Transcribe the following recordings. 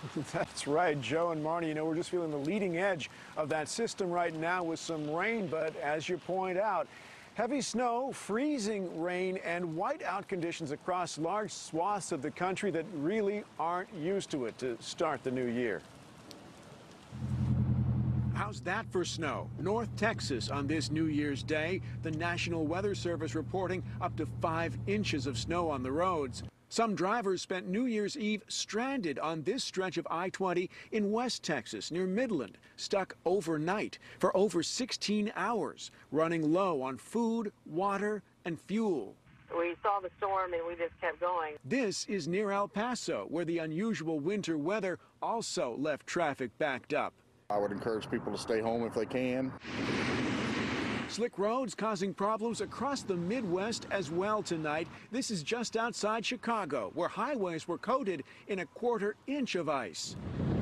That's right, Joe and Marnie. We're just feeling the leading edge of that system right now with some rain, but as you point out, heavy snow, freezing rain, and whiteout conditions across large swaths of the country that really aren't used to it to start the new year. How's that for snow? North Texas on this New Year's Day, the National Weather Service reporting up to 5 inches of snow on the roads. Some drivers spent New Year's Eve stranded on this stretch of I-20 in West Texas near Midland, stuck overnight for over 16 hours, running low on food, water, and fuel. We saw the storm and we just kept going. This is near El Paso, where the unusual winter weather also left traffic backed up. I would encourage people to stay home if they can. Slick roads causing problems across the Midwest as well tonight. This is just outside Chicago, where highways were coated in a 1/4 inch of ice.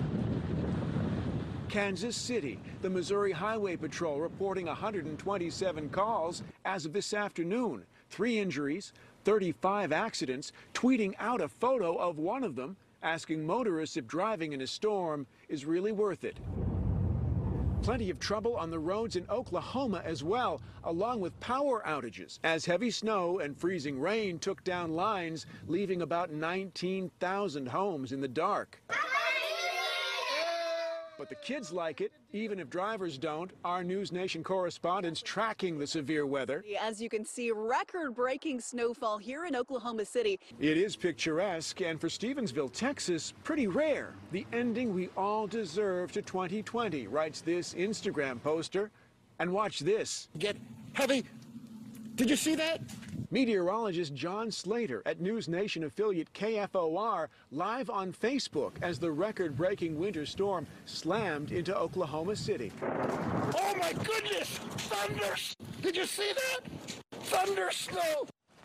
Kansas City, the Missouri Highway Patrol reporting 127 calls as of this afternoon. 3 injuries, 35 accidents, tweeting out a photo of one of them, asking motorists if driving in a storm is really worth it. Plenty of trouble on the roads in Oklahoma as well, along with power outages, as heavy snow and freezing rain took down lines, leaving about 19,000 homes in the dark. But the kids like it, even if drivers don't. Our News Nation correspondents tracking the severe weather. As you can see, record-breaking snowfall here in Oklahoma City. It is picturesque, and for Stevensville, Texas, pretty rare. The ending we all deserve to 2020, writes this Instagram poster. And watch this. Get heavy. Did you see that? Meteorologist John Slater at News Nation affiliate KFOR live on Facebook as the record-breaking winter storm slammed into Oklahoma City. Oh my goodness! Thunder! Did you see that? Thunder snow!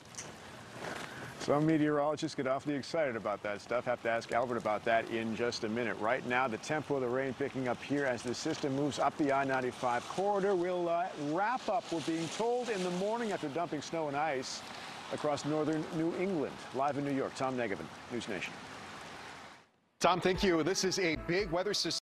Some meteorologists get awfully excited about that stuff. Have to ask Albert about that in just a minute. Right now, the tempo of the rain picking up here as the system moves up the I-95 corridor. We'll wrap up, we're being told, in the morning after dumping snow and ice across northern New England. Live in New York, Tom Negovin, News Nation. Tom, thank you. This is a big weather system.